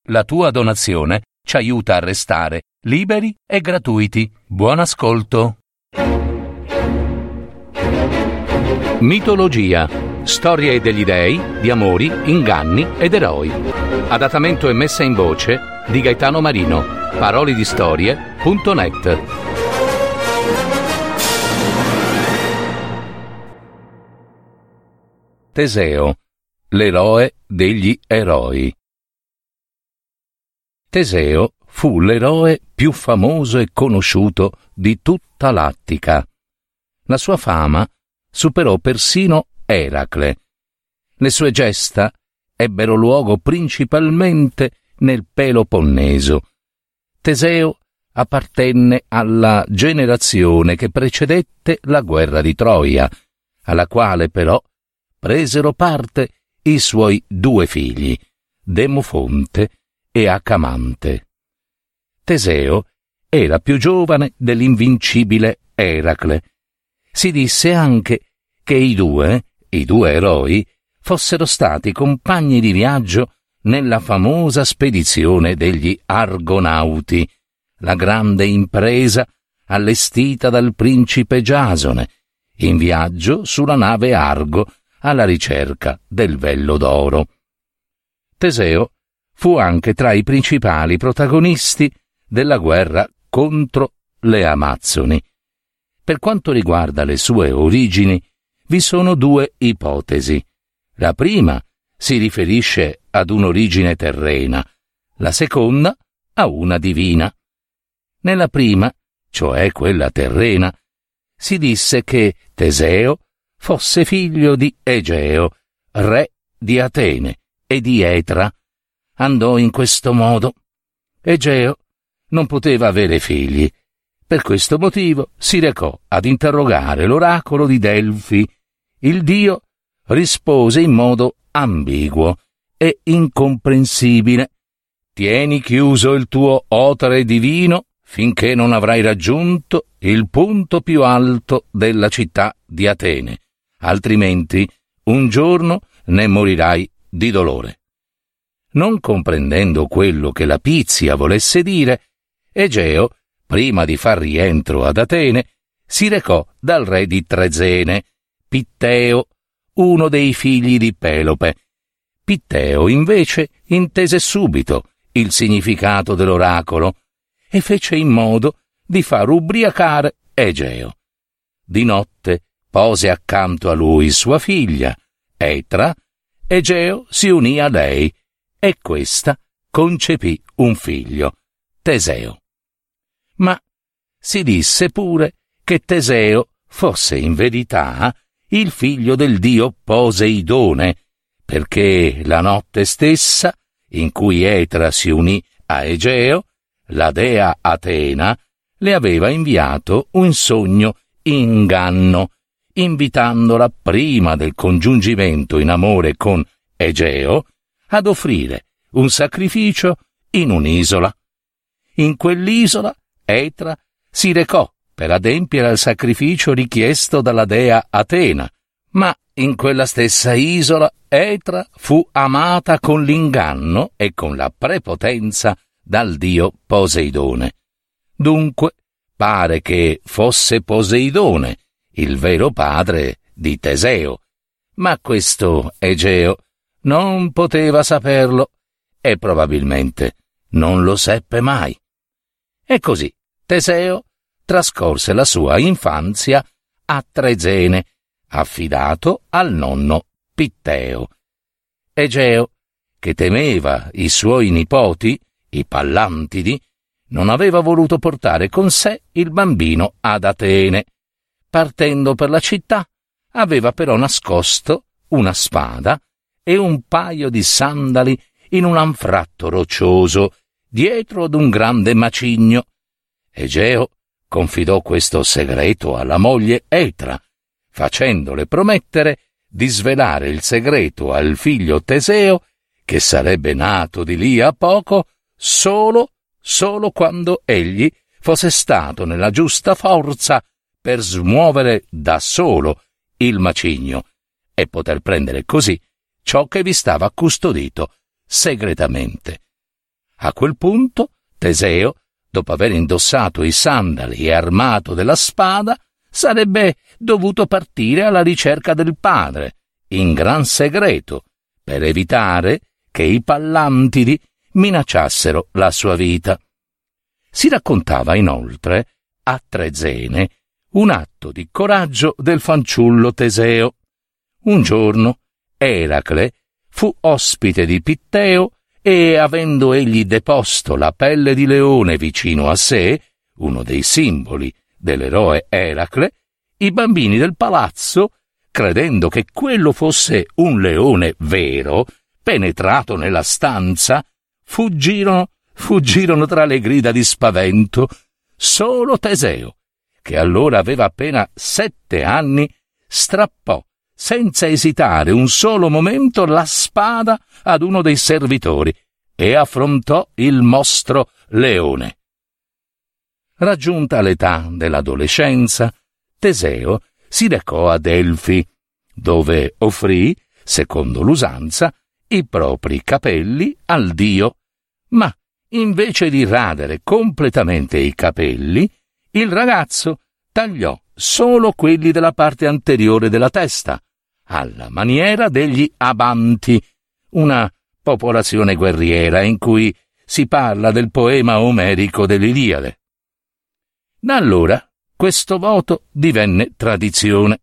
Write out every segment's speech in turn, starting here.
La tua donazione ci aiuta a restare liberi e gratuiti. Buon ascolto. Mitologia. Storie degli dei, di amori, inganni ed eroi. Adattamento e messa in voce di Gaetano Marino. Parolidistorie.net. Teseo, l'eroe degli eroi. Teseo fu l'eroe più famoso e conosciuto di tutta l'Attica. La sua fama superò persino Eracle. Le sue gesta ebbero luogo principalmente nel Peloponneso. Teseo appartenne alla generazione che precedette la guerra di Troia, alla quale però presero parte i suoi due figli, Demofonte e Acamante. Teseo era più giovane dell'invincibile Eracle. Si disse anche che i due eroi, fossero stati compagni di viaggio nella famosa spedizione degli Argonauti, la grande impresa allestita dal principe Giasone, in viaggio sulla nave Argo alla ricerca del vello d'oro. Teseo fu anche tra i principali protagonisti della guerra contro le Amazzoni. Per quanto riguarda le sue origini, vi sono due ipotesi. La prima si riferisce ad un'origine terrena, la seconda a una divina. Nella prima, cioè quella terrena, si disse che Teseo fosse figlio di Egeo, re di Atene e di Etra. Andò in questo modo. Egeo non poteva avere figli. Per questo motivo si recò ad interrogare l'oracolo di Delfi. Il dio rispose in modo ambiguo e incomprensibile: «Tieni chiuso il tuo otere divino finché non avrai raggiunto il punto più alto della città di Atene, altrimenti un giorno ne morirai di dolore». Non comprendendo quello che la Pizia volesse dire, Egeo, prima di far rientro ad Atene, si recò dal re di Trezene, Pitteo, uno dei figli di Pelope. Pitteo, invece, intese subito il significato dell'oracolo e fece in modo di far ubriacare Egeo. Di notte pose accanto a lui sua figlia, Etra. Egeo si unì a lei e questa concepì un figlio, Teseo. Ma si disse pure che Teseo fosse in verità il figlio del dio Poseidone, perché la notte stessa in cui Etra si unì a Egeo, la dea Atena le aveva inviato un sogno inganno, invitandola prima del congiungimento in amore con Egeo ad offrire un sacrificio in un'isola. In quell'isola Etra si recò per adempiere al sacrificio richiesto dalla dea Atena, ma in quella stessa isola Etra fu amata con l'inganno e con la prepotenza dal dio Poseidone. Dunque pare che fosse Poseidone il vero padre di Teseo, ma questo Egeo non poteva saperlo e probabilmente non lo seppe mai. E così Teseo trascorse la sua infanzia a Trezene, affidato al nonno Pitteo. Egeo, che temeva i suoi nipoti, i Pallantidi, non aveva voluto portare con sé il bambino ad Atene. Partendo per la città, aveva però nascosto una spada e un paio di sandali in un anfratto roccioso, dietro ad un grande macigno. Egeo confidò questo segreto alla moglie Etra, facendole promettere di svelare il segreto al figlio Teseo, che sarebbe nato di lì a poco, solo quando egli fosse stato nella giusta forza per smuovere da solo il macigno e poter prendere così ciò che vi stava custodito segretamente. A quel punto Teseo, dopo aver indossato i sandali e armato della spada, sarebbe dovuto partire alla ricerca del padre, in gran segreto, per evitare che i Pallantidi minacciassero la sua vita. Si raccontava inoltre, a Trezene, un atto di coraggio del fanciullo Teseo. Un giorno Eracle fu ospite di Pitteo e, avendo egli deposto la pelle di leone vicino a sé, uno dei simboli dell'eroe Eracle, i bambini del palazzo, credendo che quello fosse un leone vero, penetrato nella stanza, fuggirono tra le grida di spavento. Solo Teseo, che allora aveva appena 7 anni, strappò senza esitare un solo momento la spada ad uno dei servitori e affrontò il mostro leone. Raggiunta l'età dell'adolescenza, Teseo si recò a Delfi, dove offrì, secondo l'usanza, i propri capelli al dio, ma invece di radere completamente i capelli, il ragazzo tagliò solo quelli della parte anteriore della testa, alla maniera degli Abanti, una popolazione guerriera in cui si parla del poema omerico dell'Iliade. Da allora questo voto divenne tradizione.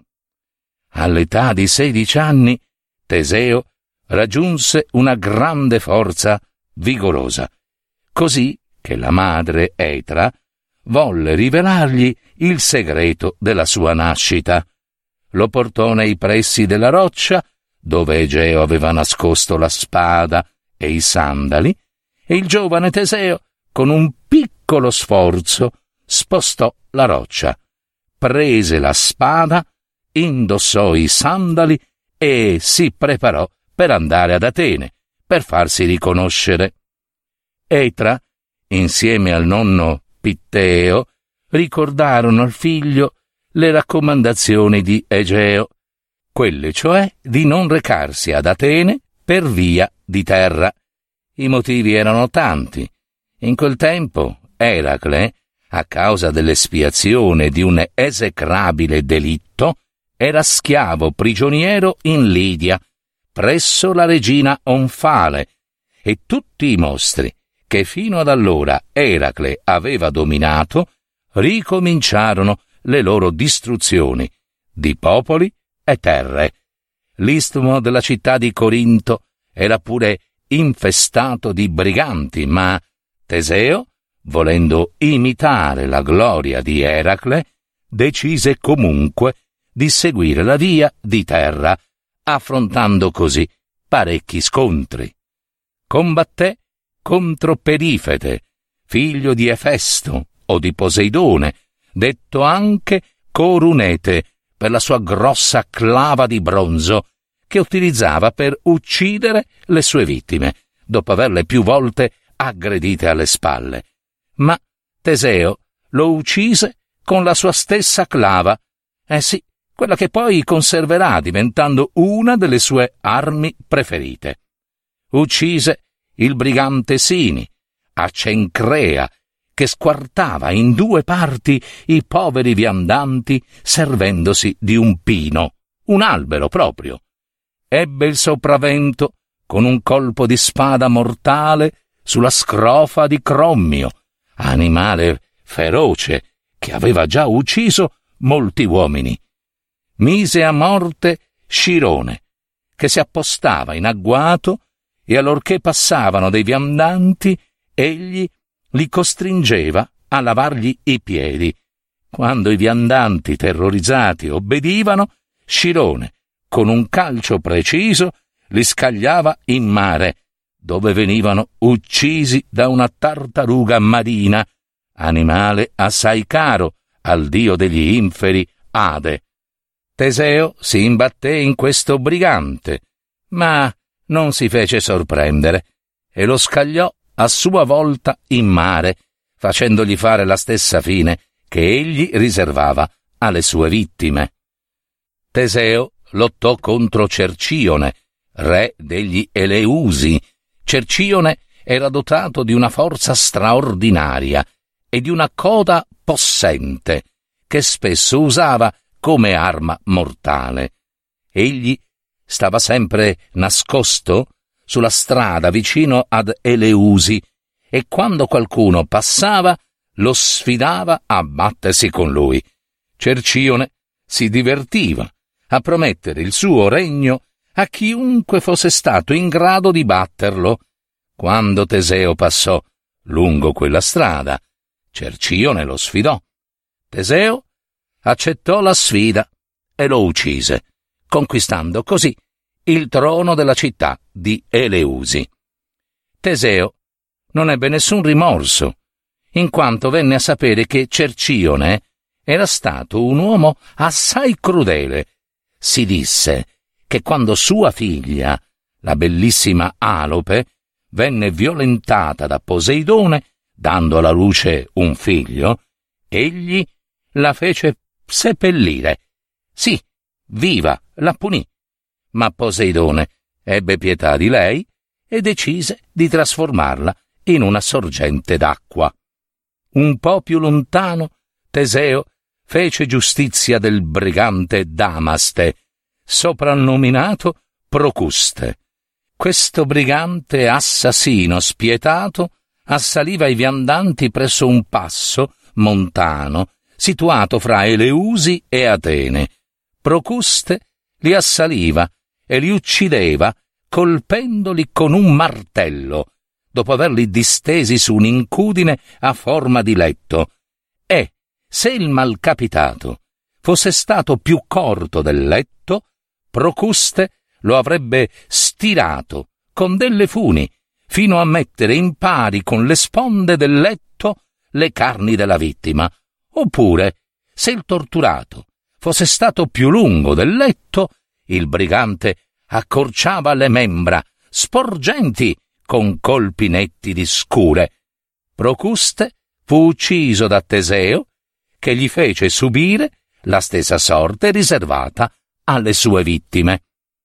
All'età di 16 anni Teseo raggiunse una grande forza vigorosa, così che la madre Etra volle rivelargli il segreto della sua nascita. Lo portò nei pressi della roccia, dove Egeo aveva nascosto la spada e i sandali, e il giovane Teseo, con un piccolo sforzo, spostò la roccia, prese la spada, indossò i sandali e si preparò per andare ad Atene, per farsi riconoscere. Etra, insieme al nonno Pitteo, ricordarono al figlio le raccomandazioni di Egeo, quelle cioè di non recarsi ad Atene per via di terra. I motivi erano tanti. In quel tempo Eracle, a causa dell'espiazione di un esecrabile delitto, era schiavo prigioniero in Lidia, presso la regina Onfale, e tutti i mostri che fino ad allora Eracle aveva dominato ricominciarono le loro distruzioni di popoli e terre. L'istmo della città di Corinto era pure infestato di briganti, ma Teseo, volendo imitare la gloria di Eracle, decise comunque di seguire la via di terra, affrontando così parecchi scontri. Combatté contro Perifete, figlio di Efesto o di Poseidone, detto anche Corunete per la sua grossa clava di bronzo che utilizzava per uccidere le sue vittime, dopo averle più volte aggredite alle spalle. Ma Teseo lo uccise con la sua stessa clava, sì, quella che poi conserverà diventando una delle sue armi preferite. Uccise il brigante Sini, a Cencrea, che squartava in 2 parti i poveri viandanti servendosi di un pino, un albero proprio. Ebbe il sopravvento con un colpo di spada mortale sulla scrofa di Crommio, animale feroce che aveva già ucciso molti uomini. Mise a morte Scirone, che si appostava in agguato, e allorché passavano dei viandanti, egli li costringeva a lavargli i piedi. Quando i viandanti terrorizzati obbedivano, Scirone, con un calcio preciso, li scagliava in mare, dove venivano uccisi da una tartaruga marina, animale assai caro al dio degli inferi Ade. Teseo si imbatté in questo brigante, ma non si fece sorprendere e lo scagliò a sua volta in mare, facendogli fare la stessa fine che egli riservava alle sue vittime. Teseo lottò contro Cercione, re degli Eleusi. Cercione era dotato di una forza straordinaria e di una coda possente, che spesso usava come arma mortale. Egli stava sempre nascosto sulla strada vicino ad Eleusi e quando qualcuno passava lo sfidava a battersi con lui. Cercione si divertiva a promettere il suo regno a chiunque fosse stato in grado di batterlo. Quando Teseo passò lungo quella strada, Cercione lo sfidò. Teseo accettò la sfida e lo uccise, conquistando così il trono della città di Eleusi. Teseo non ebbe nessun rimorso, in quanto venne a sapere che Cercione era stato un uomo assai crudele. Si disse che quando sua figlia, la bellissima Alope, venne violentata da Poseidone, dando alla luce un figlio, egli la fece seppellire. Sì, viva, la punì. Ma Poseidone ebbe pietà di lei e decise di trasformarla in una sorgente d'acqua. Un po' più lontano, Teseo fece giustizia del brigante Damaste, soprannominato Procuste. Questo brigante assassino spietato assaliva i viandanti presso un passo montano situato fra Eleusi e Atene. Procuste li assaliva e li uccideva colpendoli con un martello, dopo averli distesi su un'incudine a forma di letto. E, se il malcapitato fosse stato più corto del letto, Procuste lo avrebbe stirato con delle funi, fino a mettere in pari con le sponde del letto le carni della vittima. Oppure, se il torturato fosse stato più lungo del letto, il brigante accorciava le membra, sporgenti, con colpi netti di scure. Procuste fu ucciso da Teseo, che gli fece subire la stessa sorte riservata alle sue vittime.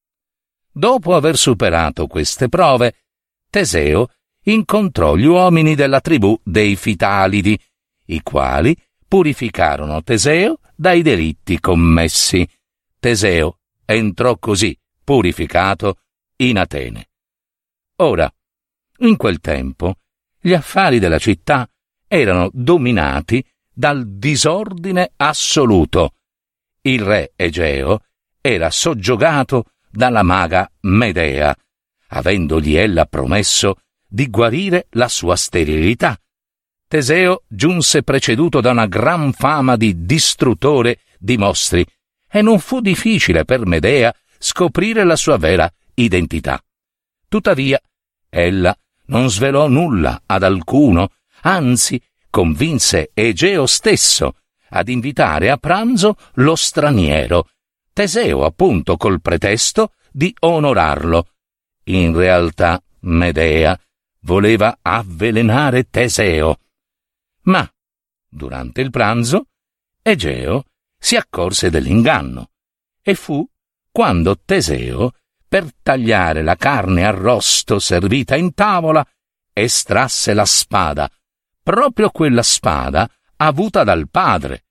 Dopo aver superato queste prove, Teseo incontrò gli uomini della tribù dei Fitalidi, i quali purificarono Teseo dai delitti commessi. Teseo entrò così, purificato, in Atene. Ora, in quel tempo, gli affari della città erano dominati dal disordine assoluto. Il re Egeo era soggiogato dalla maga Medea, avendogli ella promesso di guarire la sua sterilità. Teseo giunse preceduto da una gran fama di distruttore di mostri e non fu difficile per Medea scoprire la sua vera identità. Tuttavia, ella non svelò nulla ad alcuno, anzi convinse Egeo stesso ad invitare a pranzo lo straniero, Teseo appunto col pretesto di onorarlo. In realtà Medea voleva avvelenare Teseo. Ma, durante il pranzo, Egeo si accorse dell'inganno e fu quando Teseo, per tagliare la carne arrosto servita in tavola, estrasse la spada, proprio quella spada avuta dal padre.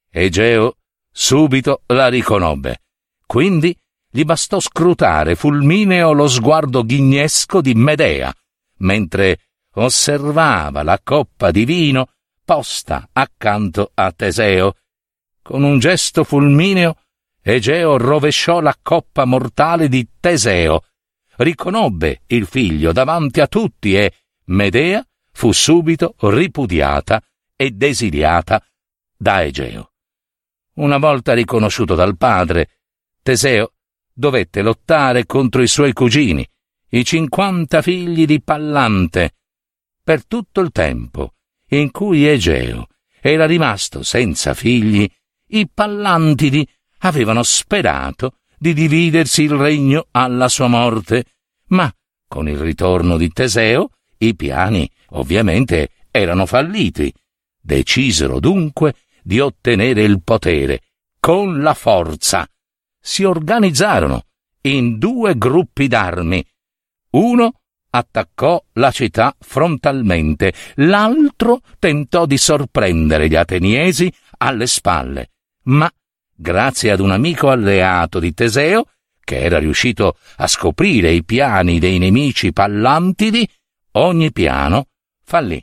Egeo subito la riconobbe, quindi gli bastò scrutare fulmineo lo sguardo ghignesco di Medea, mentre osservava la coppa di vino posta accanto a Teseo. Con un gesto fulmineo, Egeo rovesciò la coppa mortale di Teseo, riconobbe il figlio davanti a tutti e Medea fu subito ripudiata e desiliata da Egeo. Una volta riconosciuto dal padre, Teseo dovette lottare contro i suoi cugini, i 50 figli di Pallante. Per tutto il tempo in cui Egeo era rimasto senza figli, i Pallantidi avevano sperato di dividersi il regno alla sua morte, ma con il ritorno di Teseo i piani ovviamente erano falliti. Decisero dunque di ottenere il potere con la forza. Si organizzarono in 2 gruppi d'armi, uno attaccò la città frontalmente, l'altro tentò di sorprendere gli ateniesi alle spalle, ma, grazie ad un amico alleato di Teseo, che era riuscito a scoprire i piani dei nemici Pallantidi, ogni piano fallì.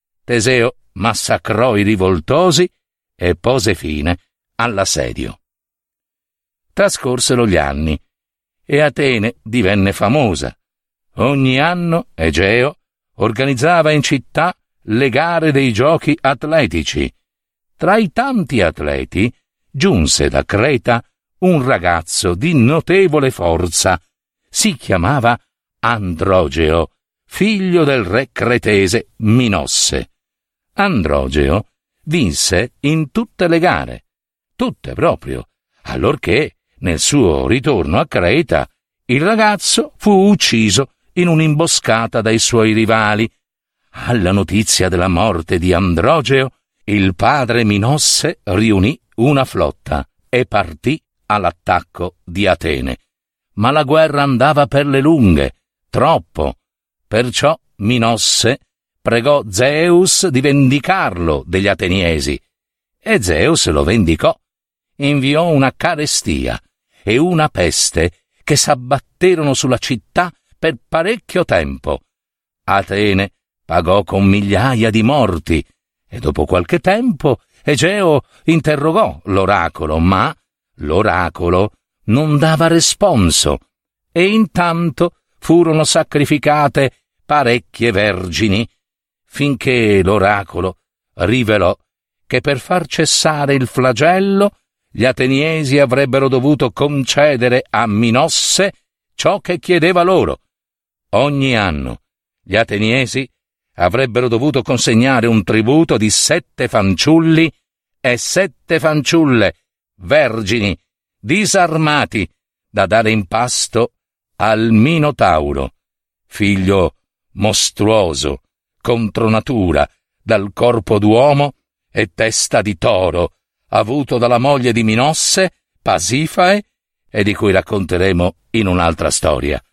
Teseo massacrò i rivoltosi e pose fine all'assedio. Trascorsero gli anni e Atene divenne famosa. Ogni anno Egeo organizzava in città le gare dei giochi atletici. Tra i tanti atleti giunse da Creta un ragazzo di notevole forza. Si chiamava Androgeo, figlio del re cretese Minosse. Androgeo vinse in tutte le gare, tutte proprio, allorché nel suo ritorno a Creta il ragazzo fu ucciso in un'imboscata dai suoi rivali. Alla notizia della morte di Androgeo, il padre Minosse riunì una flotta e partì all'attacco di Atene. Ma la guerra andava per le lunghe, troppo. Perciò Minosse pregò Zeus di vendicarlo degli ateniesi. E Zeus lo vendicò. Inviò una carestia e una peste che s'abbatterono sulla città per parecchio tempo. Atene pagò con migliaia di morti e dopo qualche tempo Egeo interrogò l'oracolo, ma l'oracolo non dava responso e intanto furono sacrificate parecchie vergini, finché l'oracolo rivelò che per far cessare il flagello gli ateniesi avrebbero dovuto concedere a Minosse ciò che chiedeva loro. Ogni anno gli ateniesi avrebbero dovuto consegnare un tributo di 7 fanciulli e 7 fanciulle, vergini, disarmati, da dare in pasto al Minotauro, figlio mostruoso, contro natura, dal corpo d'uomo e testa di toro, avuto dalla moglie di Minosse, Pasifae, e di cui racconteremo in un'altra storia.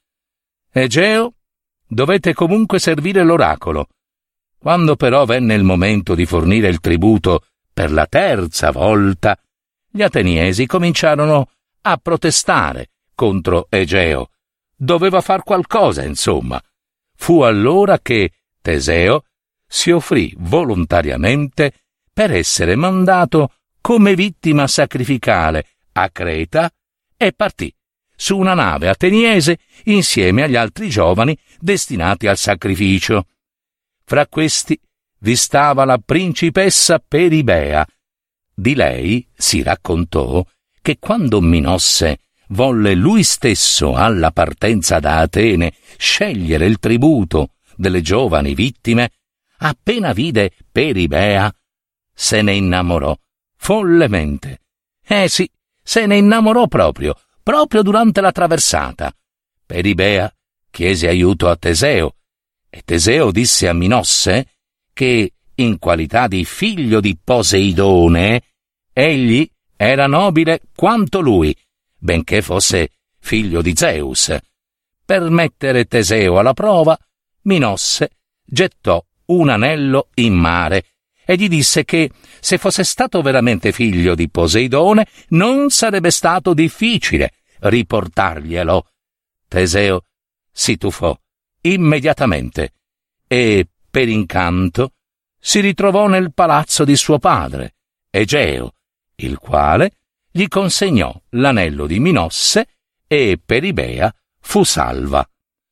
Egeo dovette comunque servire l'oracolo. Quando però venne il momento di fornire il tributo per la 3ª volta, gli ateniesi cominciarono a protestare contro Egeo. Doveva far qualcosa, insomma. Fu allora che Teseo si offrì volontariamente per essere mandato come vittima sacrificale a Creta e partì su una nave ateniese insieme agli altri giovani destinati al sacrificio. Fra questi vi stava la principessa Peribea. Di lei si raccontò che quando Minosse volle lui stesso alla partenza da Atene scegliere il tributo delle giovani vittime, appena vide Peribea se ne innamorò follemente. Sì, se ne innamorò proprio durante la traversata. Peribea chiese aiuto a Teseo e Teseo disse a Minosse che, in qualità di figlio di Poseidone, egli era nobile quanto lui, benché fosse figlio di Zeus. Per mettere Teseo alla prova, Minosse gettò un anello in mare e gli disse che, se fosse stato veramente figlio di Poseidone, non sarebbe stato difficile riportarglielo. Teseo si tuffò immediatamente e, per incanto, si ritrovò nel palazzo di suo padre, Egeo, il quale gli consegnò l'anello di Minosse e Peribea fu salva.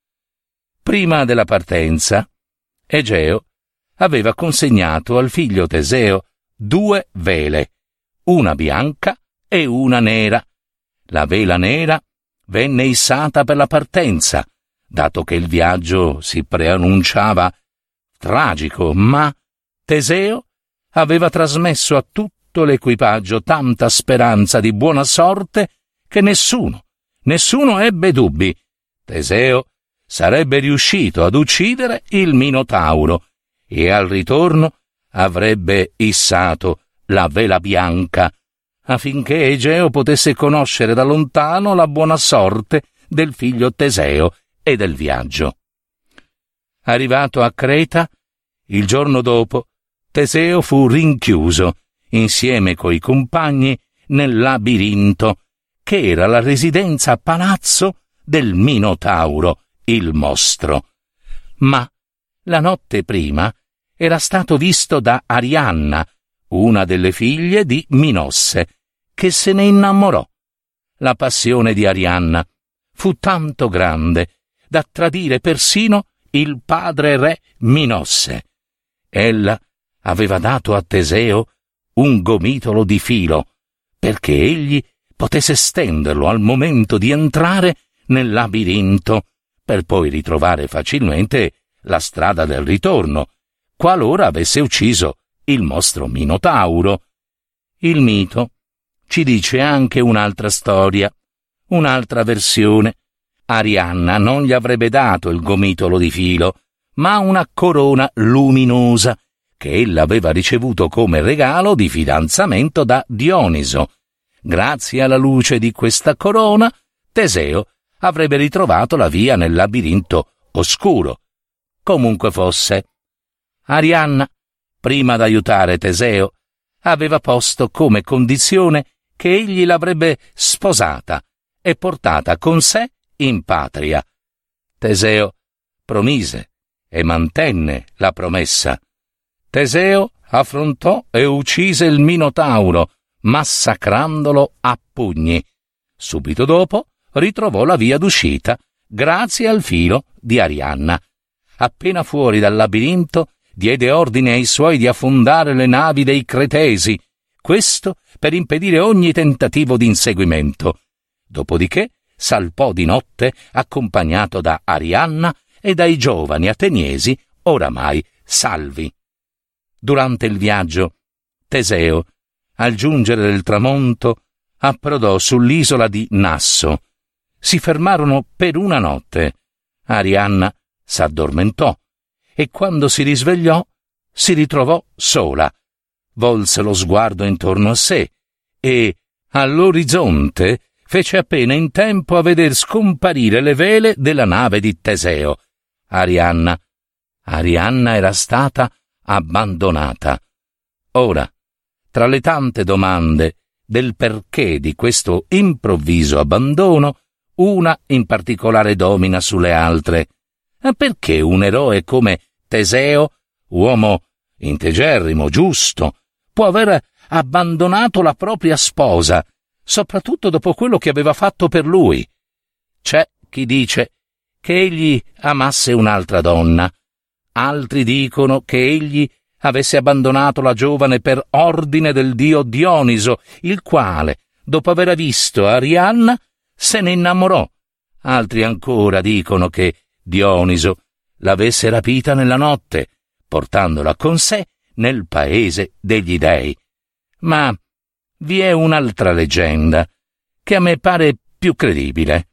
Prima della partenza, Egeo aveva consegnato al figlio Teseo 2 vele, una bianca e una nera. La vela nera venne issata per la partenza, dato che il viaggio si preannunciava tragico, ma Teseo aveva trasmesso a tutto l'equipaggio tanta speranza di buona sorte che nessuno ebbe dubbi. Teseo sarebbe riuscito ad uccidere il Minotauro e al ritorno avrebbe issato la vela bianca, affinché Egeo potesse conoscere da lontano la buona sorte del figlio Teseo e del viaggio. Arrivato a Creta, il giorno dopo, Teseo fu rinchiuso, insieme coi compagni, nel labirinto, che era la residenza a palazzo del Minotauro, il mostro. Ma la notte prima era stato visto da Arianna, una delle figlie di Minosse, che se ne innamorò. La passione di Arianna fu tanto grande da tradire persino il padre re Minosse. Ella aveva dato a Teseo un gomitolo di filo, perché egli potesse stenderlo al momento di entrare nel labirinto, per poi ritrovare facilmente la strada del ritorno, qualora avesse ucciso il mostro Minotauro. Il mito ci dice anche un'altra storia, un'altra versione. Arianna non gli avrebbe dato il gomitolo di filo, ma una corona luminosa che ella aveva ricevuto come regalo di fidanzamento da Dioniso. Grazie alla luce di questa corona, Teseo avrebbe ritrovato la via nel labirinto oscuro. Comunque fosse, Arianna, prima d'aiutare Teseo, aveva posto come condizione che egli l'avrebbe sposata e portata con sé in patria. Teseo promise e mantenne la promessa. Teseo affrontò e uccise il Minotauro, massacrandolo a pugni. Subito dopo ritrovò la via d'uscita grazie al filo di Arianna. Appena fuori dal labirinto diede ordine ai suoi di affondare le navi dei Cretesi, questo per impedire ogni tentativo di inseguimento. Dopodiché salpò di notte accompagnato da Arianna e dai giovani ateniesi oramai salvi. Durante il viaggio, Teseo, al giungere del tramonto, approdò sull'isola di Nasso. Si fermarono per una notte. Arianna s'addormentò e quando si risvegliò si ritrovò sola. Volse lo sguardo intorno a sé e, all'orizzonte, fece appena in tempo a veder scomparire le vele della nave di Teseo. Arianna era stata abbandonata. Ora, tra le tante domande del perché di questo improvviso abbandono, una in particolare domina sulle altre. Perché un eroe come Teseo, uomo integerrimo, giusto, può aver abbandonato la propria sposa, soprattutto dopo quello che aveva fatto per lui? C'è chi dice che egli amasse un'altra donna, altri dicono che egli avesse abbandonato la giovane per ordine del dio Dioniso, il quale, dopo aver visto Arianna, se ne innamorò. Altri ancora dicono che Dioniso l'avesse rapita nella notte, portandola con sé nel paese degli dei. Ma vi è un'altra leggenda, che a me pare più credibile,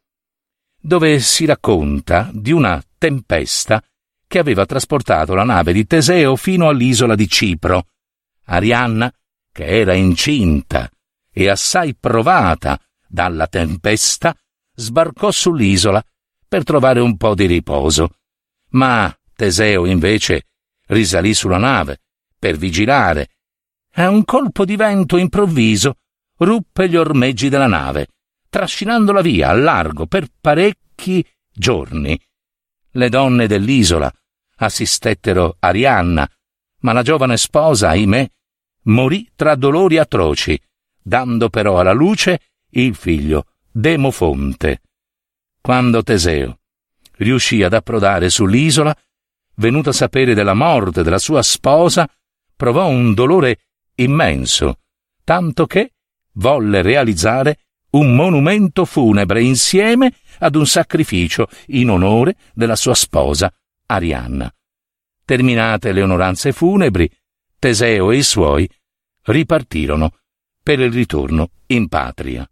dove si racconta di una tempesta che aveva trasportato la nave di Teseo fino all'isola di Cipro. Arianna, che era incinta e assai provata dalla tempesta, sbarcò sull'isola per trovare un po' di riposo. Ma Teseo, invece, risalì sulla nave per vigilare. A un colpo di vento improvviso ruppe gli ormeggi della nave, trascinandola via a largo per parecchi giorni. Le donne dell'isola assistettero Arianna, ma la giovane sposa, ahimè, morì tra dolori atroci, dando però alla luce il figlio Demofonte. Quando Teseo riuscì ad approdare sull'isola, venuto a sapere della morte della sua sposa, provò un dolore immenso, tanto che volle realizzare un monumento funebre insieme ad un sacrificio in onore della sua sposa Arianna. Terminate le onoranze funebri, Teseo e i suoi ripartirono per il ritorno in patria.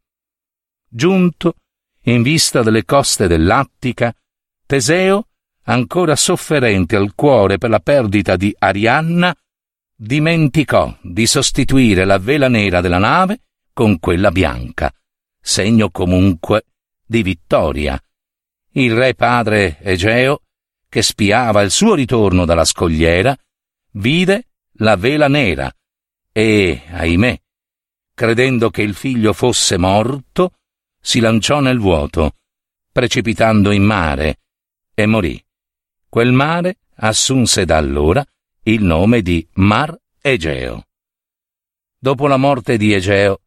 Giunto in vista delle coste dell'Attica, Teseo, ancora sofferente al cuore per la perdita di Arianna, dimenticò di sostituire la vela nera della nave con quella bianca, segno comunque di vittoria. Il re padre Egeo, che spiava il suo ritorno dalla scogliera, vide la vela nera e, ahimè, credendo che il figlio fosse morto, si lanciò nel vuoto, precipitando in mare, e morì. Quel mare assunse da allora il nome di Mar Egeo. Dopo la morte di Egeo,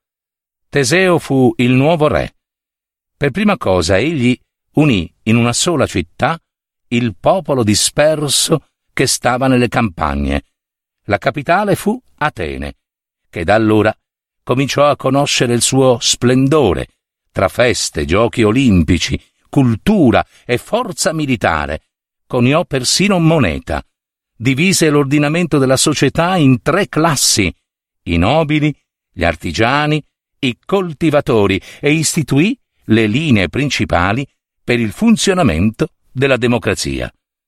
Teseo fu il nuovo re. Per prima cosa egli unì in una sola città il popolo disperso che stava nelle campagne. La capitale fu Atene, che da allora cominciò a conoscere il suo splendore, tra feste, giochi olimpici, cultura e forza militare. Coniò persino moneta. Divise l'ordinamento della società in 3 classi: i nobili, gli artigiani, i coltivatori, e istituì le linee principali per il funzionamento della democrazia.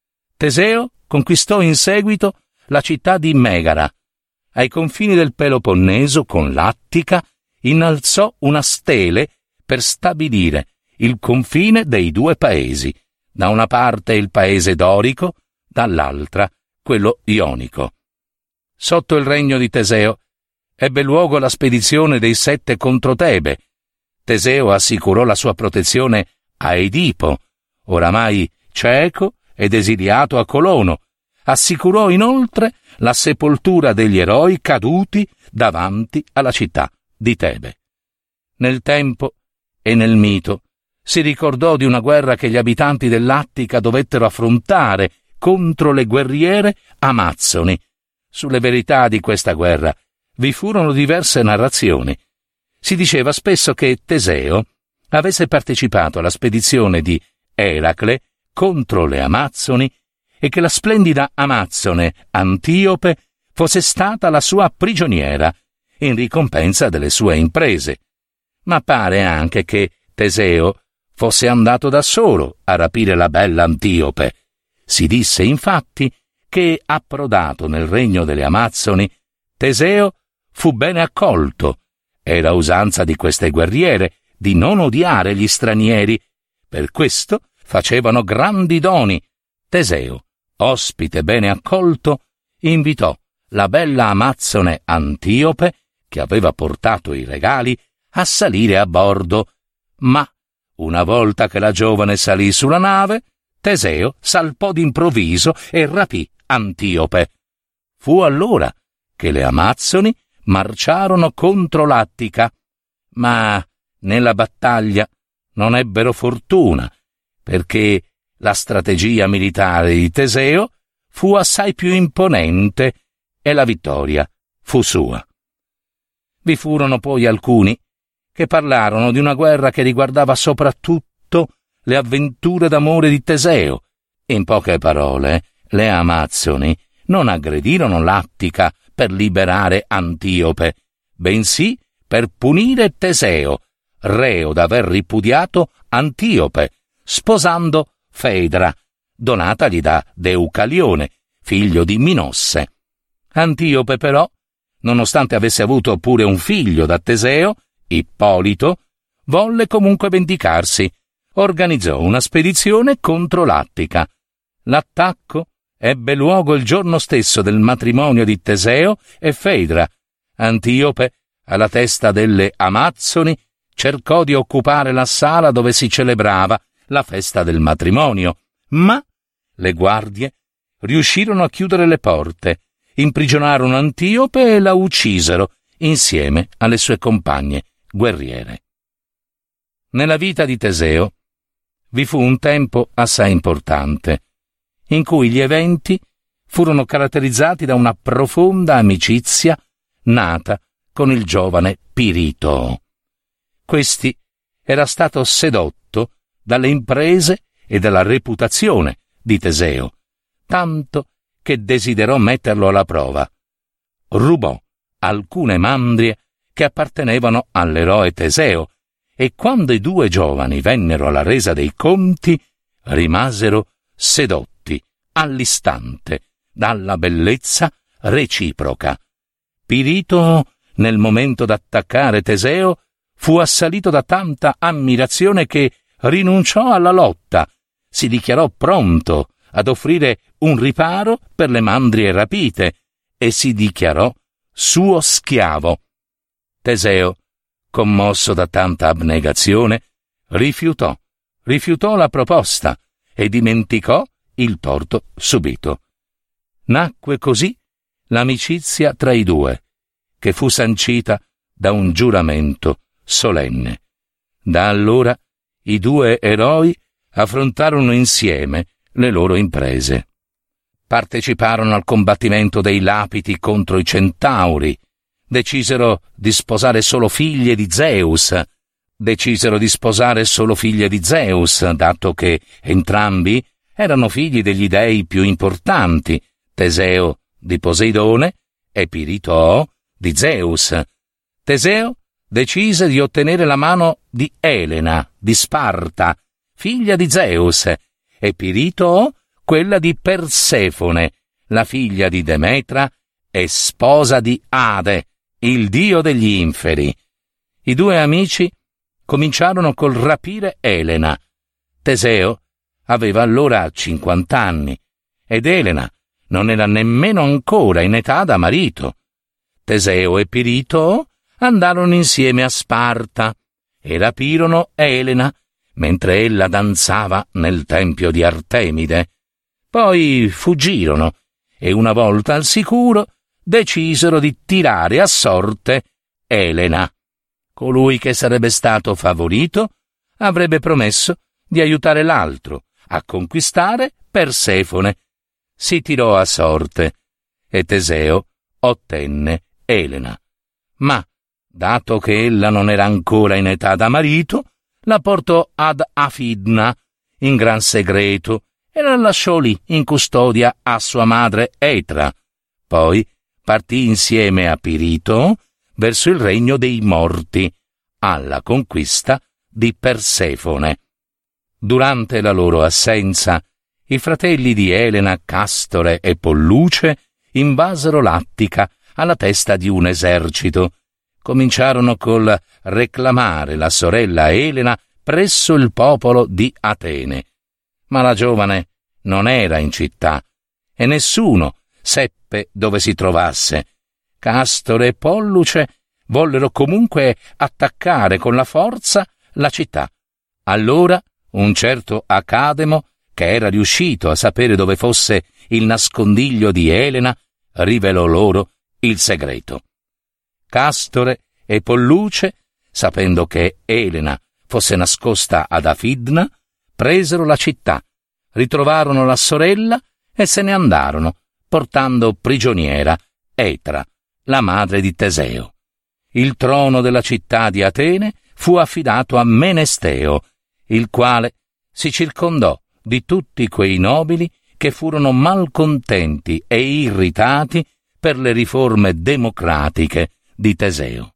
Teseo conquistò in seguito la città di Megara. Ai confini del Peloponneso, con l'Attica, innalzò una stele per stabilire il confine dei 2 paesi, da una parte il paese dorico, dall'altra quello ionico. Sotto il regno di Teseo ebbe luogo la spedizione dei 7 contro Tebe. Teseo assicurò la sua protezione a Edipo, oramai cieco ed esiliato a Colono. Assicurò inoltre la sepoltura degli eroi caduti davanti alla città di Tebe. Nel tempo e nel mito si ricordò di una guerra che gli abitanti dell'Attica dovettero affrontare contro le guerriere amazzoni. Sulle verità di questa guerra vi furono diverse narrazioni. Si diceva spesso che Teseo avesse partecipato alla spedizione di Eracle contro le amazzoni e che la splendida amazzone Antiope fosse stata la sua prigioniera in ricompensa delle sue imprese. Ma pare anche che Teseo fosse andato da solo a rapire la bella Antiope. Si disse infatti che, approdato nel regno delle amazzoni, Teseo fu bene accolto. Era usanza di queste guerriere di non odiare gli stranieri. Per questo facevano grandi doni. Teseo, ospite bene accolto, invitò la bella amazzone Antiope, che aveva portato i regali, a salire a bordo. Ma, una volta che la giovane salì sulla nave, Teseo salpò d'improvviso e rapì Antiope. Fu allora che le amazzoni marciarono contro l'Attica, ma nella battaglia non ebbero fortuna, perché la strategia militare di Teseo fu assai più imponente e la vittoria fu sua. Vi furono poi alcuni che parlarono di una guerra che riguardava soprattutto le avventure d'amore di Teseo. In poche parole, le amazzoni non aggredirono l'Attica per liberare Antiope, bensì per punire Teseo, reo d'aver ripudiato Antiope, sposando Fedra, donatagli da Deucalione, figlio di Minosse. Antiope però, nonostante avesse avuto pure un figlio da Teseo, Ippolito, volle comunque vendicarsi. Organizzò una spedizione contro l'Attica. L'attacco ebbe luogo il giorno stesso del matrimonio di Teseo e Fedra. Antiope, alla testa delle amazzoni, cercò di occupare la sala dove si celebrava la festa del matrimonio, ma le guardie riuscirono a chiudere le porte, imprigionarono Antiope e la uccisero insieme alle sue compagne guerriere. Nella vita di Teseo vi fu un tempo assai importante, in cui gli eventi furono caratterizzati da una profonda amicizia nata con il giovane Pirito. Questi era stato sedotto dalle imprese e dalla reputazione di Teseo, tanto che desiderò metterlo alla prova. Rubò alcune mandrie che appartenevano all'eroe Teseo, e quando i 2 giovani vennero alla resa dei conti, rimasero sedotti all'istante dalla bellezza reciproca. Pirito, nel momento d'attaccare Teseo, fu assalito da tanta ammirazione che rinunciò alla lotta, si dichiarò pronto ad offrire un riparo per le mandrie rapite e si dichiarò suo schiavo. Teseo, commosso da tanta abnegazione, rifiutò la proposta e dimenticò il torto subito. Nacque così l'amicizia tra i due, che fu sancita da un giuramento solenne. Da allora i due eroi affrontarono insieme le loro imprese. Parteciparono al combattimento dei Lapiti contro i Centauri, decisero di sposare solo figlie di Zeus, dato che entrambi erano figli degli dei più importanti, Teseo di Poseidone e Piritoo di Zeus. Teseo decise di ottenere la mano di Elena di Sparta, figlia di Zeus, e Piritoo quella di Persefone, la figlia di Demetra e sposa di Ade, il dio degli inferi. I due amici cominciarono col rapire Elena. Teseo aveva allora 50 anni ed Elena non era nemmeno ancora in età da marito. Teseo e Piritoo andarono insieme a Sparta e rapirono Elena mentre ella danzava nel tempio di Artemide. Poi fuggirono e una volta al sicuro decisero di tirare a sorte Elena. Colui che sarebbe stato favorito avrebbe promesso di aiutare l'altro a conquistare Persefone. Si tirò a sorte e Teseo ottenne Elena. Ma, dato che ella non era ancora in età da marito, la portò ad Afidna in gran segreto e la lasciò lì in custodia a sua madre Etra. Poi partì insieme a Piritoo verso il regno dei morti, alla conquista di Persefone. Durante la loro assenza, i fratelli di Elena, Castore e Polluce, invasero l'Attica alla testa di un esercito. Cominciarono col reclamare la sorella Elena presso il popolo di Atene. Ma la giovane non era in città e nessuno seppe dove si trovasse. Castore e Polluce vollero comunque attaccare con la forza la città. Allora un certo Academo, che era riuscito a sapere dove fosse il nascondiglio di Elena, rivelò loro il segreto. Castore e Polluce, sapendo che Elena fosse nascosta ad Afidna, presero la città, ritrovarono la sorella e se ne andarono, portando prigioniera Etra, la madre di Teseo. Il trono della città di Atene fu affidato a Menesteo, il quale si circondò di tutti quei nobili che furono malcontenti e irritati per le riforme democratiche di Teseo.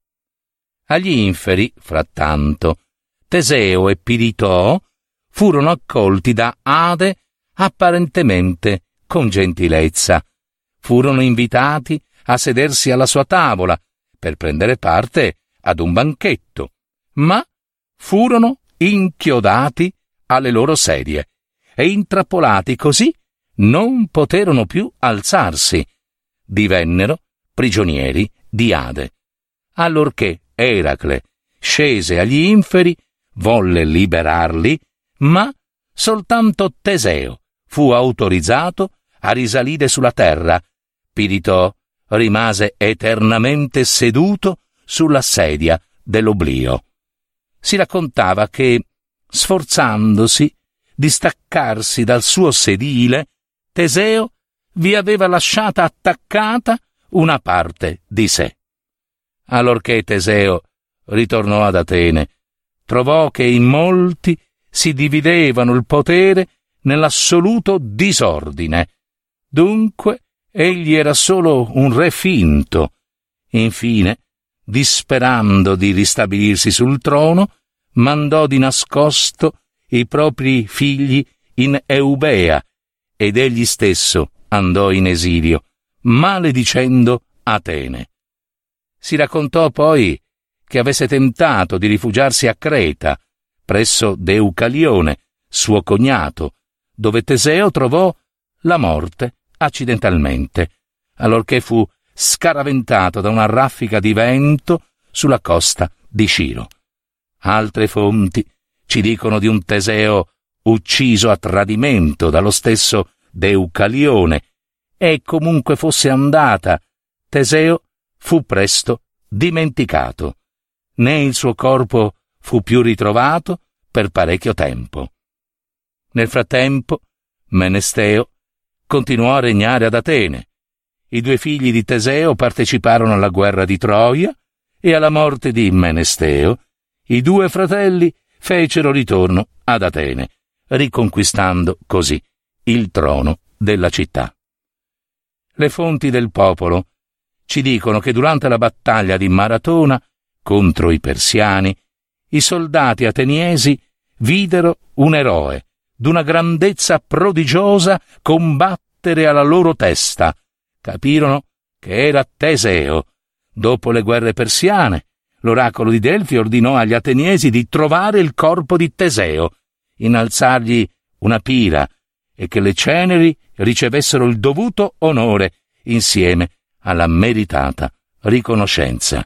Agli inferi, frattanto, Teseo e Piritoo furono accolti da Ade apparentemente con gentilezza. Furono invitati a sedersi alla sua tavola per prendere parte ad un banchetto, ma furono inchiodati alle loro sedie e intrappolati così non poterono più alzarsi. Divennero prigionieri di Ade. Allorché Eracle scese agli inferi, volle liberarli, ma soltanto Teseo fu autorizzato a risalire sulla terra. Piritoo rimase eternamente seduto sulla sedia dell'oblio. Si raccontava che, sforzandosi di staccarsi dal suo sedile, Teseo vi aveva lasciata attaccata una parte di sé. Allorché Teseo ritornò ad Atene, trovò che in molti si dividevano il potere nell'assoluto disordine. Dunque egli era solo un re finto. Infine, disperando di ristabilirsi sul trono, mandò di nascosto i propri figli in Eubea ed egli stesso andò in esilio, maledicendo Atene. Si raccontò poi che avesse tentato di rifugiarsi a Creta, presso Deucalione, suo cognato, dove Teseo trovò la morte accidentalmente, allorché fu scaraventato da una raffica di vento sulla costa di Sciro. Altre fonti ci dicono di un Teseo ucciso a tradimento dallo stesso Deucalione, e comunque fosse andata, Teseo fu presto dimenticato, né il suo corpo fu più ritrovato per parecchio tempo. Nel frattempo, Menesteo continuò a regnare ad Atene. I 2 figli di Teseo parteciparono alla guerra di Troia e alla morte di Menesteo i 2 fratelli fecero ritorno ad Atene, riconquistando così il trono della città. Le fonti del popolo ci dicono che durante la battaglia di Maratona contro i persiani, i soldati ateniesi videro un eroe d'una grandezza prodigiosa combattere alla loro testa. Capirono che era Teseo. Dopo le guerre persiane, l'oracolo di Delfi ordinò agli ateniesi di trovare il corpo di Teseo, innalzargli una pira e che le ceneri ricevessero il dovuto onore insieme alla meritata riconoscenza.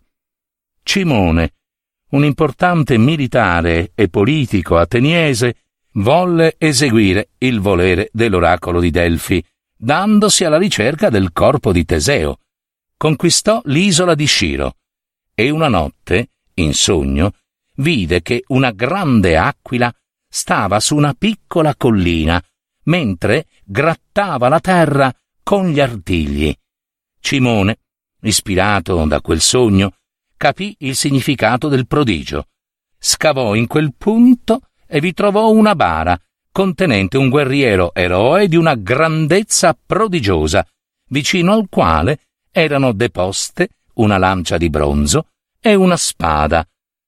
Cimone, un importante militare e politico ateniese, volle eseguire il volere dell'oracolo di Delfi, dandosi alla ricerca del corpo di Teseo. Conquistò l'isola di Sciro e una notte, in sogno, vide che una grande aquila stava su una piccola collina, mentre grattava la terra con gli artigli. Cimone, ispirato da quel sogno, capì il significato del prodigio. Scavò in quel punto e vi trovò una bara contenente un guerriero eroe di una grandezza prodigiosa, vicino al quale erano deposte una lancia di bronzo e una spada.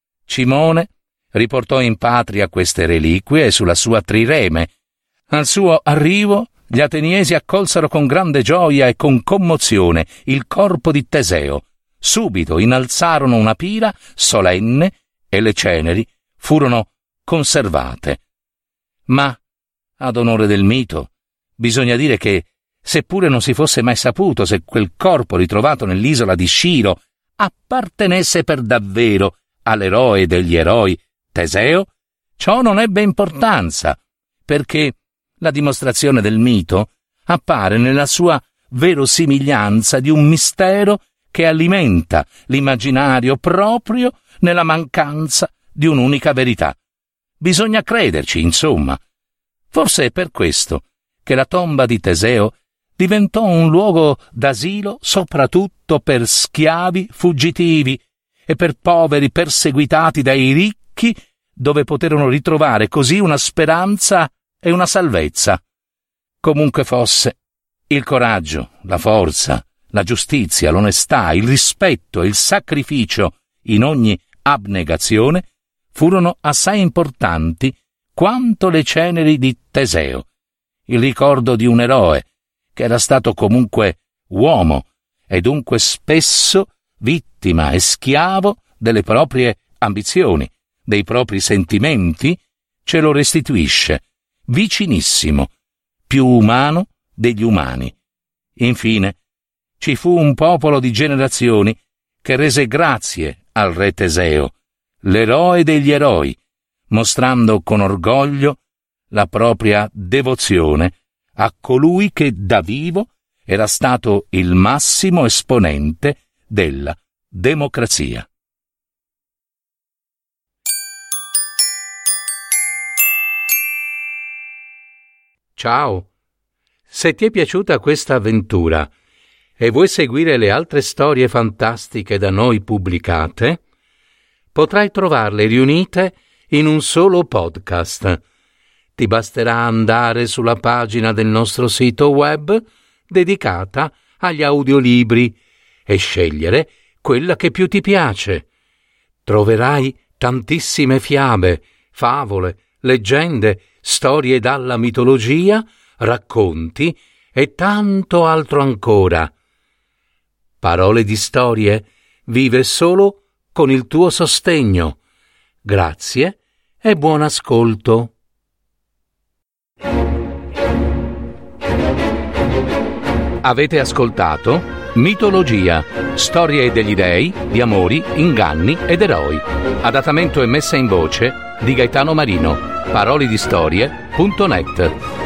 Cimone riportò in patria queste reliquie sulla sua trireme. Al suo arrivo, gli ateniesi accolsero con grande gioia e con commozione il corpo di Teseo. Subito innalzarono una pira solenne e le ceneri furono conservate. Ma, ad onore del mito, bisogna dire che, seppure non si fosse mai saputo se quel corpo ritrovato nell'isola di Sciro appartenesse per davvero all'eroe degli eroi, Teseo, ciò non ebbe importanza, perché la dimostrazione del mito appare nella sua verosimiglianza di un mistero che alimenta l'immaginario proprio nella mancanza di un'unica verità. Bisogna crederci, insomma. Forse è per questo che la tomba di Teseo diventò un luogo d'asilo soprattutto per schiavi fuggitivi e per poveri perseguitati dai ricchi, dove poterono ritrovare così una speranza e una salvezza. Comunque fosse, il coraggio, la forza, la giustizia, l'onestà, il rispetto e il sacrificio in ogni abnegazione furono assai importanti quanto le ceneri di Teseo, il ricordo di un eroe che era stato comunque uomo e dunque spesso vittima e schiavo delle proprie ambizioni, dei propri sentimenti, ce lo restituisce, vicinissimo, più umano degli umani. Infine, ci fu un popolo di generazioni che rese grazie al re Teseo, l'eroe degli eroi, mostrando con orgoglio la propria devozione a colui che da vivo era stato il massimo esponente della democrazia. Ciao! Se ti è piaciuta questa avventura e vuoi seguire le altre storie fantastiche da noi pubblicate, potrai trovarle riunite in un solo podcast. Ti basterà andare sulla pagina del nostro sito web dedicata agli audiolibri e scegliere quella che più ti piace. Troverai tantissime fiabe, favole, leggende, storie dalla mitologia, racconti e tanto altro ancora. Parole di Storie vive solo con il tuo sostegno. Grazie e buon ascolto. Avete ascoltato Mitologia, storie degli dei, di amori, inganni ed eroi. Adattamento e messa in voce di Gaetano Marino. Parolidistorie.net